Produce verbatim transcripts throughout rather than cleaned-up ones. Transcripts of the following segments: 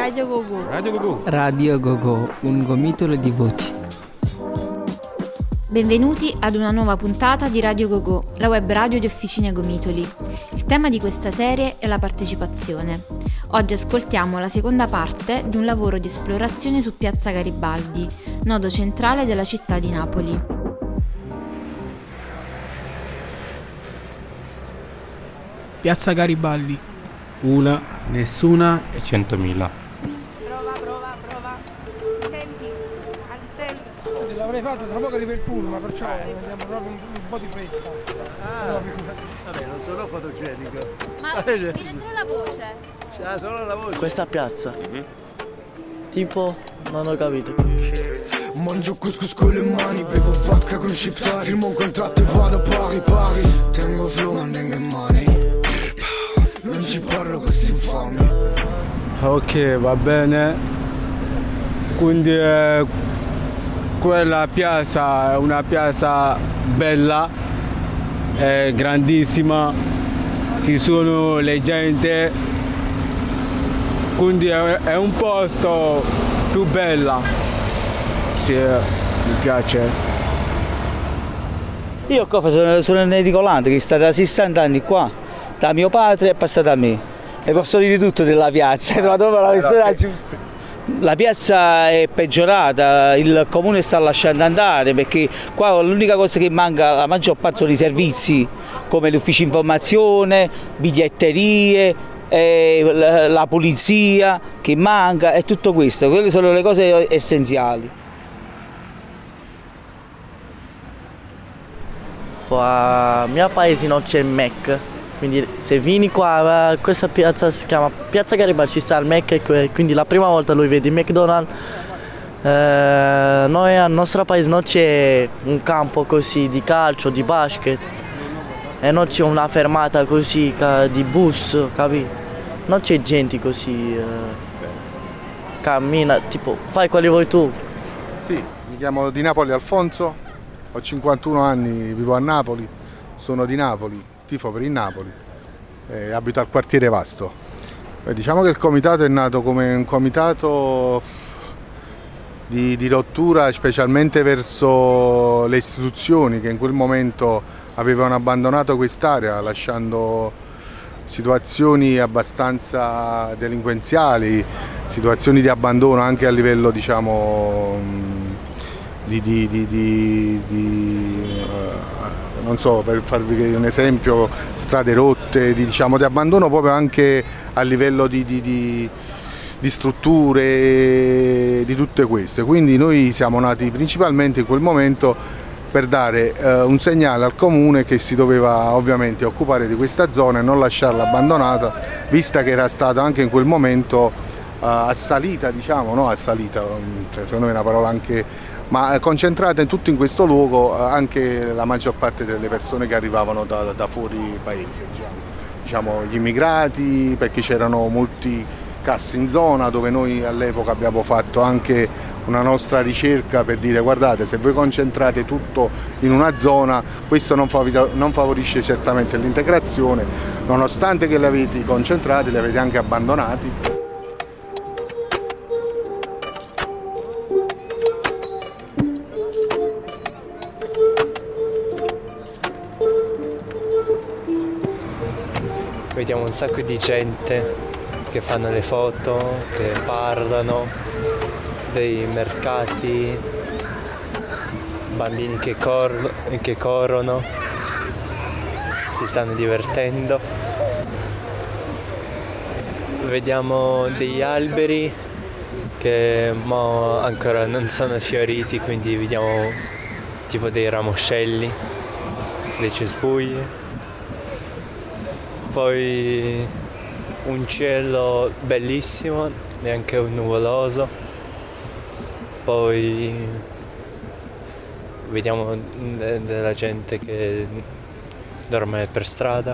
Radio Gogò. Radio Gogò. Radio Gogò, un gomitolo di voci. Benvenuti ad una nuova puntata di Radio Gogò, la web radio di Officine Gomitoli. Il tema di questa serie è la partecipazione. Oggi ascoltiamo la seconda parte di un lavoro di esplorazione su Piazza Garibaldi, nodo centrale della città di Napoli. Piazza Garibaldi. Una, nessuna e centomila. Prova, prova, prova. Senti, al stand. L'avrei fatto tra poco arriva il pullman, perciò andiamo proprio un, un po' di fretta. Ah, vabbè, non sono fotogenico. Ma viene solo la voce. C'ha solo la voce. Questa piazza? Mm-hmm. Tipo, non ho capito. Mangio couscous con le mani, bevo vodka con scippari. Firmo un contratto e vado pari pari. Tengo flow, mandengo in money. Non ci parlo questi infami. Ok, va bene. Quindi eh, quella piazza è una piazza bella, è grandissima, ci sono le gente, quindi è, è un posto più bella. Sì, mi piace. Io qua sono, sono un edicolante che è stato da sessanta anni qua. Da mio padre è passato a me e posso dire tutto della piazza, hai trovato la persona giusta. La piazza è peggiorata, il comune sta lasciando andare perché qua l'unica cosa che manca, la maggior parte sono i servizi come l'ufficio informazione, biglietterie, eh, la, la pulizia che manca e tutto questo, quelle sono le cose essenziali. Qua al mio paese non c'è il Mac. Quindi se vieni qua, questa piazza si chiama Piazza Garibaldi, ci sta il Mac e quindi la prima volta lui vede il McDonald's. Eh, noi al nostro paese non c'è un campo così di calcio, di basket e non c'è una fermata così di bus, capi? Non c'è gente così, eh, cammina, tipo fai quelli vuoi tu. Sì, mi chiamo Di Napoli Alfonso, ho cinquantuno anni, vivo a Napoli, sono di Napoli. Tifo per il Napoli, eh, abito al quartiere Vasto. Eh, diciamo che il comitato è nato come un comitato di, di rottura specialmente verso le istituzioni che in quel momento avevano abbandonato quest'area lasciando situazioni abbastanza delinquenziali, situazioni di abbandono anche a livello diciamo di, di, di, di, di uh, non so, per farvi un esempio, strade rotte, di, diciamo, di abbandono proprio anche a livello di, di, di, di strutture, di tutte queste. Quindi noi siamo nati principalmente in quel momento per dare eh, un segnale al comune che si doveva ovviamente occupare di questa zona e non lasciarla abbandonata, vista che era stata anche in quel momento eh, assalita, diciamo, no assalita, cioè, secondo me è una parola anche... ma concentrata in tutto in questo luogo anche la maggior parte delle persone che arrivavano da, da fuori paese, diciamo. Diciamo gli immigrati, perché c'erano molti cassi in zona dove noi all'epoca abbiamo fatto anche una nostra ricerca per dire guardate, se voi concentrate tutto in una zona questo non, fav- non favorisce certamente l'integrazione, nonostante che li avete concentrati li avete anche abbandonati. Vediamo un sacco di gente che fanno le foto, che parlano, dei mercati, bambini che, cor- che corrono, si stanno divertendo. Vediamo degli alberi che mo ancora non sono fioriti, quindi vediamo tipo dei ramoscelli, dei cespugli. Poi un cielo bellissimo, neanche un nuvoloso. Poi vediamo de- della gente che dorme per strada.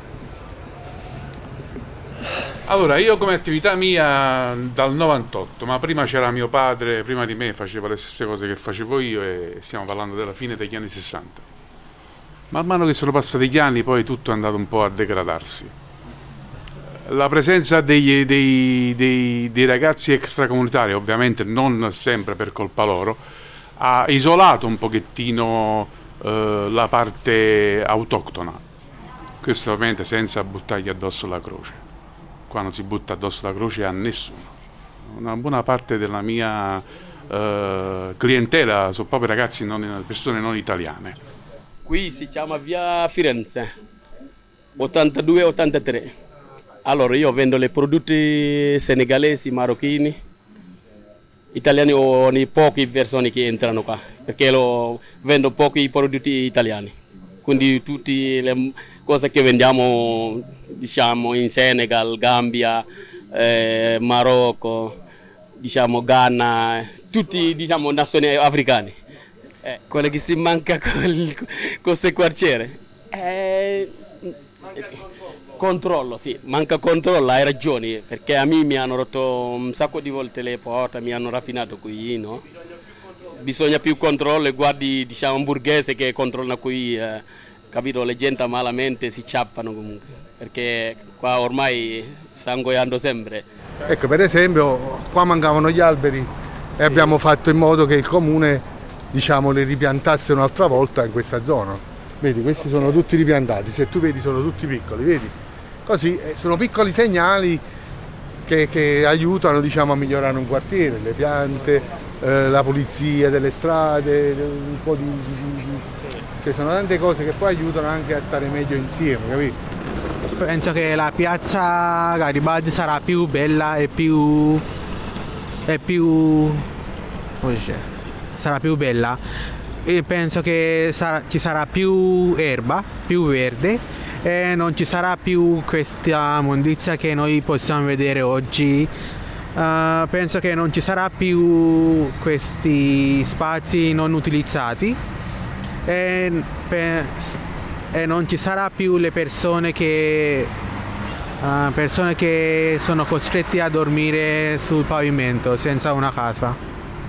Allora, io come attività mia dal novantotto, ma prima c'era mio padre, prima di me faceva le stesse cose che facevo io e stiamo parlando della fine degli anni sessanta. Man mano che sono passati gli anni poi tutto è andato un po' a degradarsi. la presenza dei, dei, dei, dei ragazzi extracomunitari, ovviamente non sempre per colpa loro, ha isolato un pochettino eh, la parte autoctona. Questo ovviamente senza buttargli addosso la croce. Qua non si butta addosso la croce a nessuno. Una buona parte della mia eh, clientela sono proprio ragazzi, non, persone non italiane. Qui si chiama via Firenze, ottantadue ottantatré. Allora io vendo le prodotti senegalesi, marocchini, italiani o i pochi persone che entrano qua, perché lo vendo pochi prodotti italiani. Quindi tutte le cose che vendiamo, diciamo, in Senegal, Gambia, eh, Marocco, diciamo Ghana, tutti, diciamo, nazioni africane. Eh, quello che si manca con queste quartiere è controllo, sì, manca controllo, hai ragione, perché a me mi hanno rotto un sacco di volte le porte, mi hanno raffinato qui, no? Bisogna più controllo e guardi, diciamo, un borghese che controlla qui, eh, capito? Le gente malamente si ciappano comunque, perché qua ormai stanno ingoiando sempre. Ecco, per esempio, qua mancavano gli alberi sì. E abbiamo fatto in modo che il comune, diciamo, li ripiantasse un'altra volta in questa zona. Vedi, questi sono tutti ripiantati, se tu vedi sono tutti piccoli, vedi? Così eh, sono piccoli segnali che, che aiutano, diciamo, a migliorare un quartiere, le piante, eh, la pulizia delle strade, un po' di, di, di... Cioè sono tante cose che poi aiutano anche a stare meglio insieme, capito? Penso che la piazza Garibaldi sarà più bella e più e più come dice? Sarà più bella e penso che sarà, ci sarà più erba, più verde e non ci sarà più questa immondizia che noi possiamo vedere oggi. Uh, penso che non ci sarà più questi spazi non utilizzati e, pe- e non ci sarà più le persone che uh, persone che sono costretti a dormire sul pavimento senza una casa.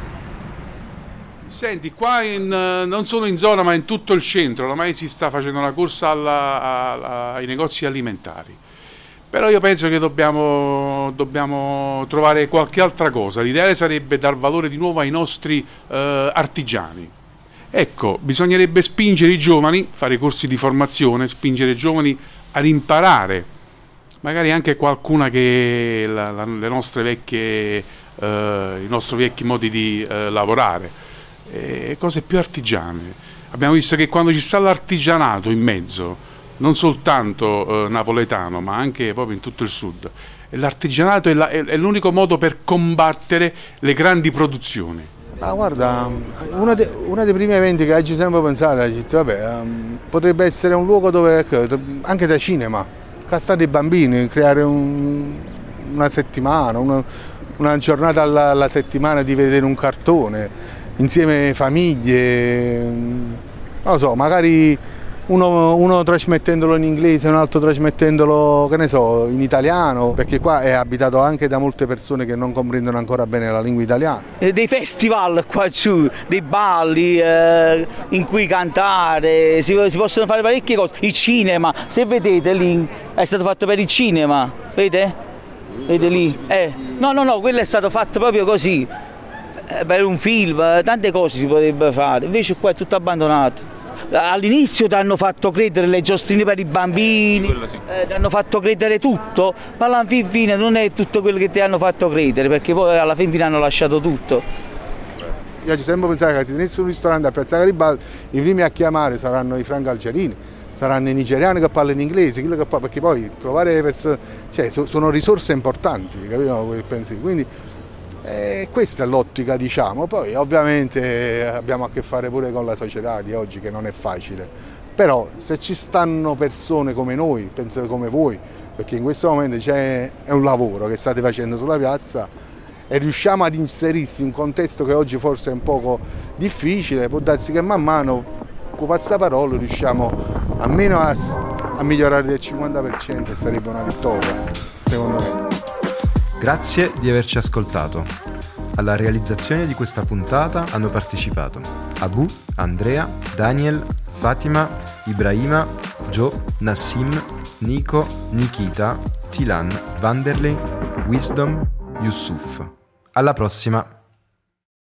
Senti, qua in, non solo in zona ma in tutto il centro ormai si sta facendo una corsa alla, alla, ai negozi alimentari, però io penso che dobbiamo, dobbiamo trovare qualche altra cosa. L'ideale sarebbe dar valore di nuovo ai nostri eh, artigiani. Ecco, bisognerebbe spingere i giovani, fare corsi di formazione, spingere i giovani ad imparare, magari anche qualcuna che la, la, le nostre vecchie, eh, i nostri vecchi modi di eh, lavorare. E cose più artigiane. Abbiamo visto che quando ci sta l'artigianato in mezzo, non soltanto eh, napoletano ma anche proprio in tutto il sud, e l'artigianato è, la, è, è l'unico modo per combattere le grandi produzioni. Ma guarda, uno, de, uno dei primi eventi che oggi sempre pensato, vabbè, um, potrebbe essere un luogo dove, anche da cinema, castare i bambini, creare un, una settimana, una, una giornata alla, alla settimana di vedere un cartone insieme famiglie, non lo so, magari uno, uno trasmettendolo in inglese, un altro trasmettendolo, che ne so, in italiano, perché qua è abitato anche da molte persone che non comprendono ancora bene la lingua italiana. Dei festival qua giù, dei balli eh, in cui cantare, si, si possono fare parecchie cose. Il cinema, se vedete lì, è stato fatto per il cinema, vedete? Vedete lì? Eh, no, no, no, quello è stato fatto proprio così. Per un film, tante cose si potrebbe fare, invece qua è tutto abbandonato. All'inizio ti hanno fatto credere le giostrine per i bambini, sì. eh, ti hanno fatto credere tutto, ma alla fin fine non è tutto quello che ti hanno fatto credere, perché poi alla fin fine hanno lasciato tutto. Io ci sempre pensavo che se tenesse un ristorante a Piazza Garibaldi, i primi a chiamare saranno i franco-algerini, saranno i nigeriani che parlano in inglese, perché poi trovare persone, cioè sono risorse importanti, capito? Quindi Eh, questa è l'ottica, diciamo. Poi ovviamente abbiamo a che fare pure con la società di oggi, che non è facile, però se ci stanno persone come noi, penso come voi, perché in questo momento c'è è un lavoro che state facendo sulla piazza e riusciamo ad inserirsi in un contesto che oggi forse è un poco difficile, può darsi che man mano con passaparola riusciamo almeno a, a migliorare del cinquanta per cento e sarebbe una vittoria, secondo me. Grazie di averci ascoltato. Alla realizzazione di questa puntata hanno partecipato Abu, Andrea, Daniel, Fatima, Ibrahima, Joe, Nassim, Nico, Nikita, Tilan, Vanderlei, Wisdom, Yusuf. Alla prossima!